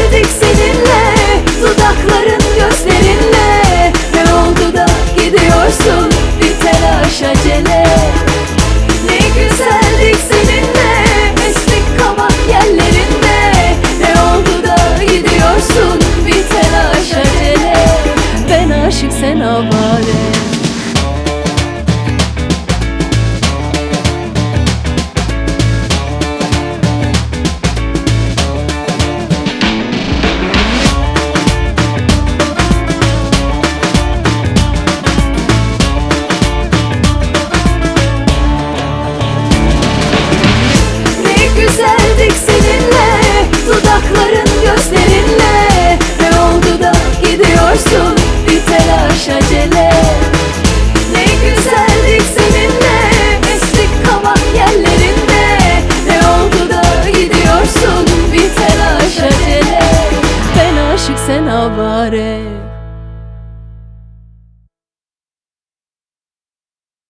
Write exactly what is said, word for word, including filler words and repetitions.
güzeldik seninle, dudakların gözlerinle. Ne oldu da gidiyorsun bir telaş acele. Ne güzeldik seninle, esnik kavak yerlerinde. Ne oldu da gidiyorsun bir telaş acele. Ben aşık sen avare. Güzeldik seninle, dudakları